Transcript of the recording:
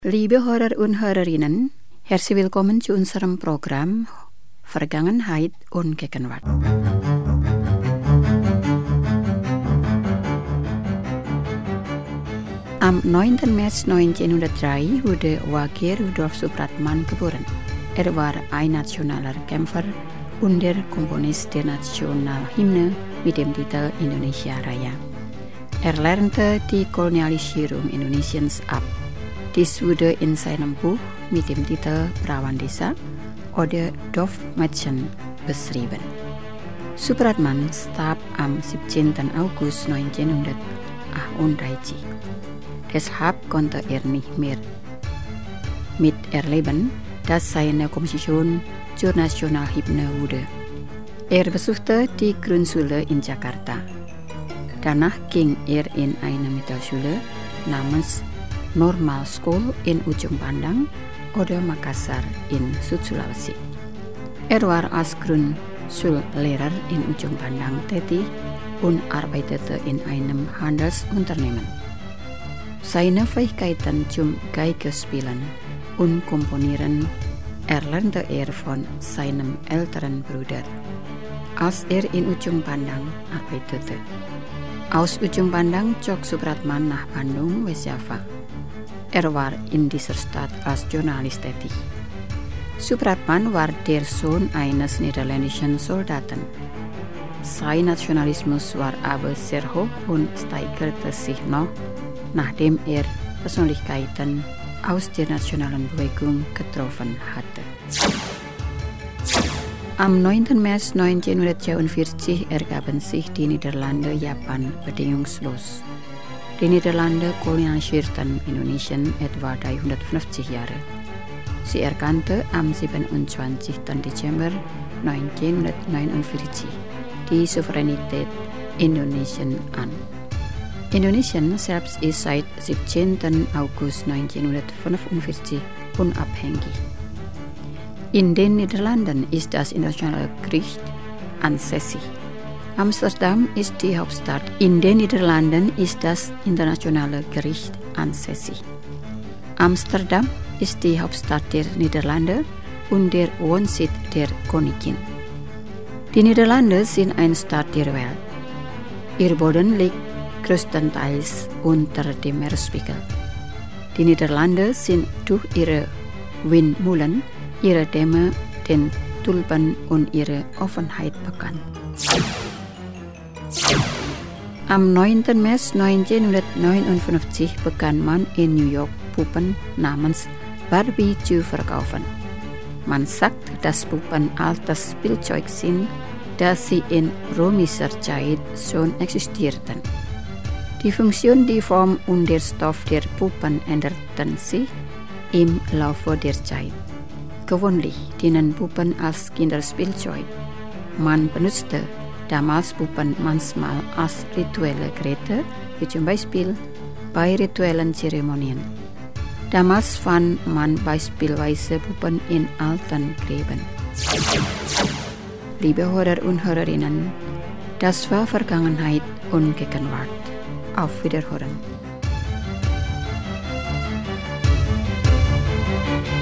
Liebe Hörer und Hörerinnen, herzlich willkommen zu unserem Programm Vergangenheit und Gegenwart. Am 9. März 1903 wurde Wage Rudolf Supratman geboren. Er war ein nationaler Kämpfer und der Komponist der Nationalhymne mit dem Titel Indonesia Raya. Er lernte die Kolonialisierung Indonesiens ab. Dies wurde in seinem Buch mit dem Titel Perawan Desa oder Dorfmädchen beschrieben. Supratman starb am 17. August 1938. Deshalb konnte er nicht mehr miterleben, dass seine Komposition zur Nationalhymne wurde. Er besuchte die Grundschule in Jakarta. Danach ging er in eine Mittelschule namens Normal School in Ujung Pandang oder Makassar in Südsulawesi. Er war als Grundschullehrer in Ujung Pandang tätig und arbeitete in einem Handelsunternehmen. Seine Fähigkeiten zum Geigespielen und Komponieren erlernte er von seinem älteren Bruder, als er in Ujung Pandang arbeitete. Aus Ujung Pandang zog Supratman nach Bandung, West-Java. Er war in dieser Stadt als Journalist tätig. Supratman war der Sohn eines niederländischen Soldaten. Sein Nationalismus war aber sehr hoch und steigerte sich noch, nachdem er Persönlichkeiten aus der nationalen Bewegung getroffen hatte. Am 9. März 1942 ergaben sich die Niederlande Japan bedingungslos. Die Niederlande kolonialisierten Indonesien etwa 350 Jahre. Sie erkannte am 27. Dezember 1949 die Souveränität Indonesien an. Indonesien selbst ist seit 17. August 1945 unabhängig. In den Niederlanden ist das internationale Gericht ansässig. Amsterdam ist die Hauptstadt. In den Niederlanden ist das internationale Gericht ansässig. Amsterdam ist die Hauptstadt der Niederlande und der Wohnsitz der Königin. Die Niederlande sind ein Staat der Welt. Ihr Boden liegt größtenteils unter dem Meeresspiegel. Die Niederlande sind durch ihre Windmühlen, ihre Dämme, den Tulpen und ihre Offenheit bekannt. Am 9. März 1959 begann man in New York Puppen namens Barbie zu verkaufen. Man sagt, dass Puppen altes Spielzeug sind, dass sie in römischer Zeit schon existierten. Die Funktion, die Form und der Stoff der Puppen änderten sich im Laufe der Zeit. Gewöhnlich dienen Puppen als Kinderspielzeug. Man benutzte damals Puppen manchmal als rituelle Geräte, wie zum Beispiel bei rituellen Zeremonien. Damals fand man beispielsweise Puppen in alten Gräben. Liebe Hörer und Hörerinnen, das war Vergangenheit und Gegenwart. Auf Wiederhören.